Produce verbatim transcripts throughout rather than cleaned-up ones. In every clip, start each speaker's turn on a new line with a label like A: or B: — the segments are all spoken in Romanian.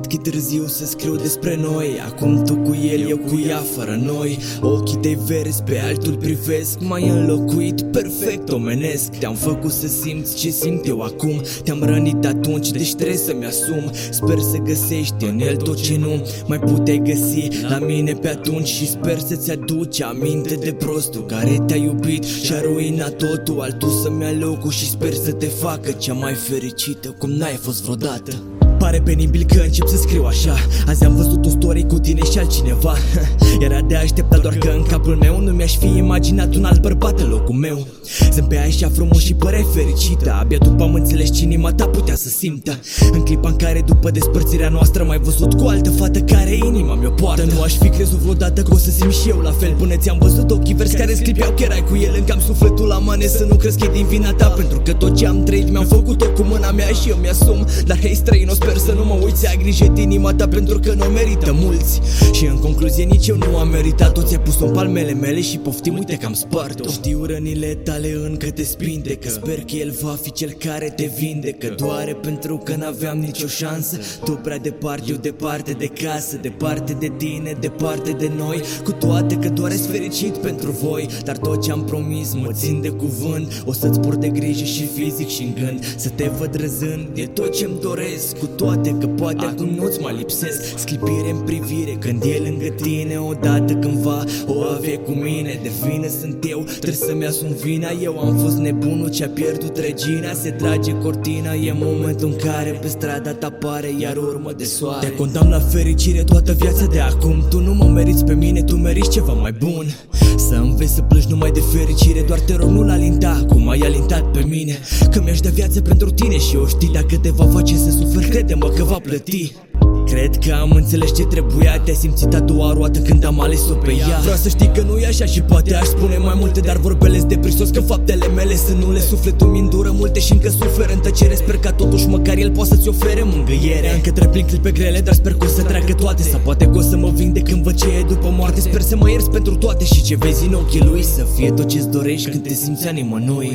A: că e târziu să scriu despre noi. Acum tu cu el, eu cu ea, fără noi. Ochii tăi verzi, pe altul privesc. M-ai înlocuit, perfect omenesc. Te-am făcut să simți ce simt eu acum. Te-am rănit atunci, deci trebuie să-mi asum. Sper să găsești în el tot ce nu mai puteai găsi la mine pe atunci. Și sper să-ți aduci aminte de prostul care te-a iubit și-a ruinat totul. Altul să-mi ia locul și sper să te facă cea mai fericită cum n-ai fost vreodată. Pare penibil că încep să scriu așa. Azi am văzut un story cu tine și altcineva. Era de așteptat, doar că în capul meu nu mi-aș fi imaginat un alt bărbat în locul meu. Zâmbea așa frumos și păreai fericită. Abia după am înțeles ce inima ta putea să simtă. În clipa în care după despărțirea noastră m-ai văzut cu altă fată care inima mi-o poartă. Nu aș fi crezut vreodată că o să simt și eu la fel. Până ți-am văzut ochii verzi care sclipeau că erai cu el. Încă am sufletul la mane să nu crezi că e din vina ta, pentru că tot ce am trăit mi-am făcut-o cu mâna mea și eu mi-asum. Dar hei străin, o sper să nu mă uiți, ai grijă de inima ta pentru că nu merită mulți. Și în concluzie nici eu nu am meritat-o. Ți-ai pus-o în palmele mele și poftim, uite că am spart-o. Știu rănile tale încă te spindecă. Sper că el va fi cel care te vindecă. Doare pentru că n-aveam nicio șansă. Tu prea departe, eu departe de casă. Departe de tine, departe de noi. Cu toate că doar ești fericit pentru voi. Dar tot ce am promis mă țin de cuvânt. O să-ți port de grijă și fizic și în gând. Să te văd râzând, e tot ce-mi doresc. Cu toate că poate acum nu-ți mai lipsesc. Sclipire în privire când e lângă tine. Odată cândva o avea cu mine. De vină sunt eu, trebuie să-mi asum vina. Eu am fost nebunul ce-a pierdut regina. Se trage cortina, e momentul în care pe strada ta apare iar urmă de soare. Te condamn la fericire toată viața de acum. Tu nu mă meriți pe mine, tu meriți ceva mai bun. Să înveți să plângi numai de fericire. Doar te rog, nu-l alinta cum ai alintat pe mine. Că mi-aș da viață pentru tine și eu știi. Dacă te va face să suferi, crede-mă că va plăti. Cred că am înțeles ce trebuia. Te-ai simțit a doua roată când am ales-o pe ea. Vreau să știi că nu e așa și poate aș spune mai multe, dar vorbele de prisos că faptele mele sunt nule. Sufletul mi îndură multe și încă suferă în tăcere. Sper că totuși măcar el poate să-ți ofere mângâiere. Încă trec prin clipe grele, dar sper că o să treacă toate. Sau poate că o să mă vindec când văd ce e după moarte. Sper să mă ierți pentru toate și ce vezi în ochii lui. Să fie tot ce-ți dorești când te simți a nimănui.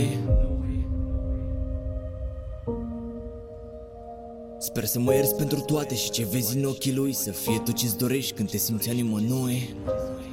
A: Sper să mă ierți pentru toate și ce vezi în ochii lui. Să fie tot ce-ți dorești când te simți a nimănui.